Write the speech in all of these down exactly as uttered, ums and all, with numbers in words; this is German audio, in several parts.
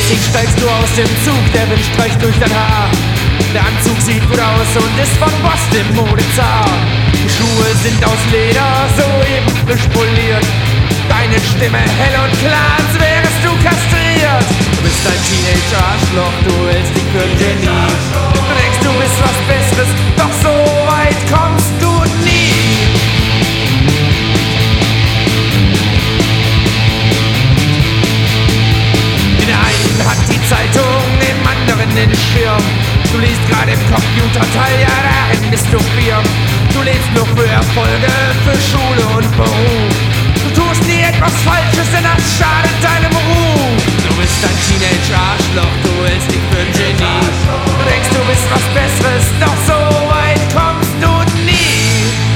Lässig steigst du aus dem Zug, der Wind streicht durch dein Haar. Der Anzug sieht gut aus und ist von Boss, dem Modezar. Die Schuhe sind aus Leder, soeben frisch poliert. Deine Stimme hell und klar, als wärst du kastriert. Du bist ein Teenage-Arschloch, du hältst dich für ein Genie. Du denkst, du bist was Besseres, doch so weit kommst du nie. In der einen hat die Zeitung, im anderen den Schirm. Du liest gerade im Computerteil, ja darin bist du firm. Du lebst nur für Erfolge, für Schule und Beruf. Du tust nie etwas Falsches, denn das schadet deinem Ruf. Du bist ein Teenage-Arschloch, du hältst dich für ein Genie. Du denkst, du bist was Besseres, doch so weit kommst du nie.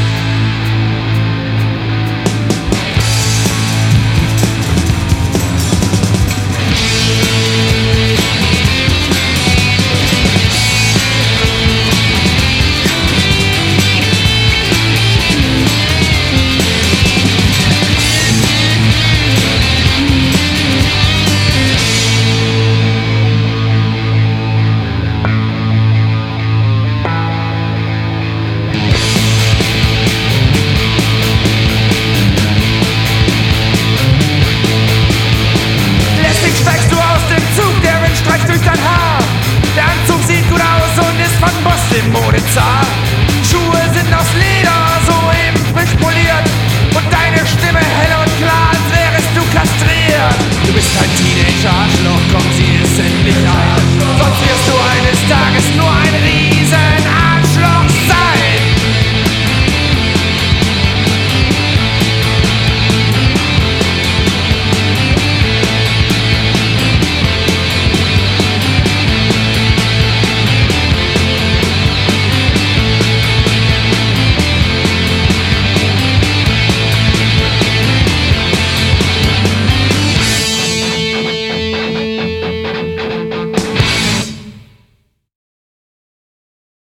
Modezar. Schuhe sind aus Leder, soeben frisch poliert. Und deine Stimme hell und klar, als wärst du kastriert. Du bist ein Teenage-Arschloch, komm, sieh es endlich ein. Sonst wirst du eines Tages nur